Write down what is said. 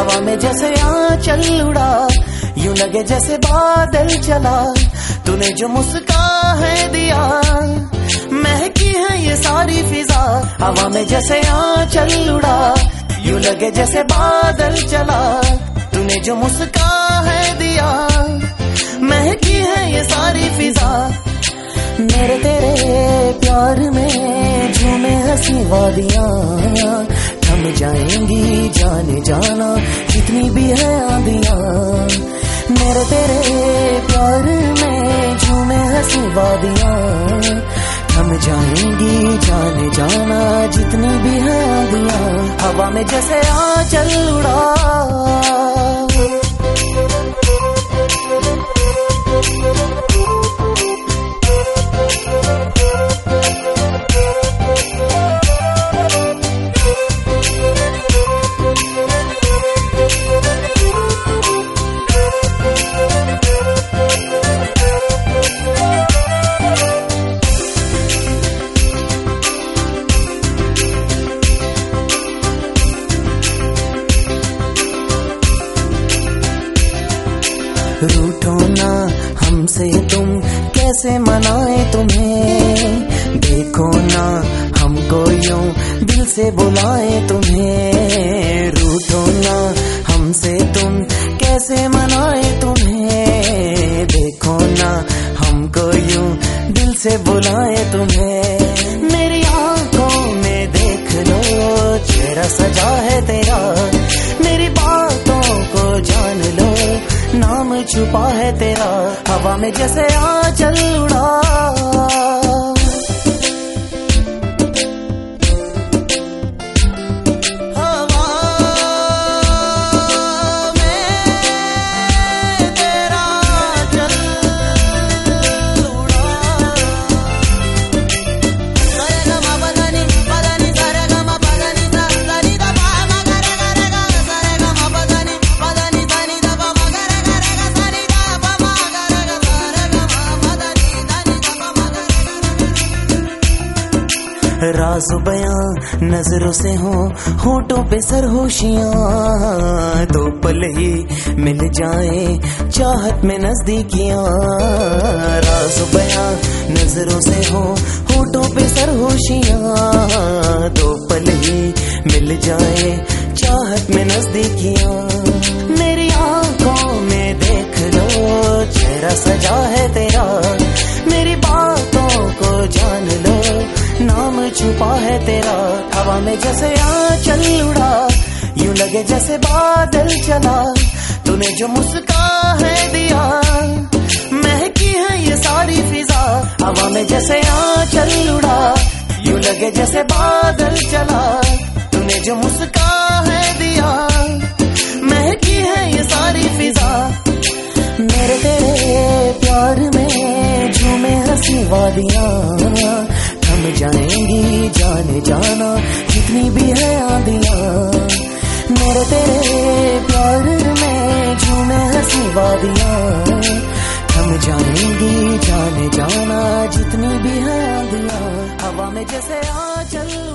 हवा में जैसे आंचल उड़ा, यूं लगे जैसे बादल चला। तूने जो मुस्कान दिया, महकी है ये सारी फिजा। हवा में जैसे आंचल उड़ा, यूं लगे जैसे बादल चला। तूने जो मुस्कान दिया, महकी है ये सारी फिजा। मेरे तेरे प्यार में झूमे हंसी वादियां, थम जाएंगी जाने जाना जितनी भी है आंधियां। मेरे तेरे प्यार में झूमे हंसी वादियां, थम जाएंगी जाने जाना जितनी भी है आंधियां। हवा में जैसे आंचल उड़ा, रूठो ना हमसे तुम, कैसे मनाए तुम्हें। देखो ना हमको यूं दिल से बुलाए तुम्हें। रूठो ना हमसे तुम, कैसे मनाए तुम्हें। देखो ना हमको यूं दिल से बुलाए तुम्हें। मेरी आंखों में देख लो चेहरा सजा है तेरा। मेरी बातों को जान लो नाम छुपा है तेरा। हवा में जैसे आंचल उड़ा, राज़ बयां नजरों से हो, होठों पे सरहोशियां। दो पल ही मिल जाए चाहत में नजदीकियां। राज़ बयां नजरों से हो, होठों पे सरहोशियां। दो पल ही मिल जाए चाहत में नजदीकियां। मेरी आंखों में देख लो चेहरा सजा है तेरा। मेरी बातों को जान लो नाम छुपा है तेरा। हवा में जैसे आंचल उड़ा, यूं लगे जैसे बादल चला। तूने जो मुस्कान दिया, महकी है ये सारी फिजा। हवा में जैसे आंचल उड़ा, यूं लगे जैसे बादल चला। तूने जो मुस्कान दिया, महकी है ये सारी फिजा। मेरे तेरे प्यार में झूमे हंसी वादियां, थम जाएंगी जाने जाना जितनी भी है आंधियां। मेरे तेरे प्यार में झूमे हंसी वादियां, थम जाएंगी जाने जाना जितनी भी है आंधियां। हवा में जैसे आंचल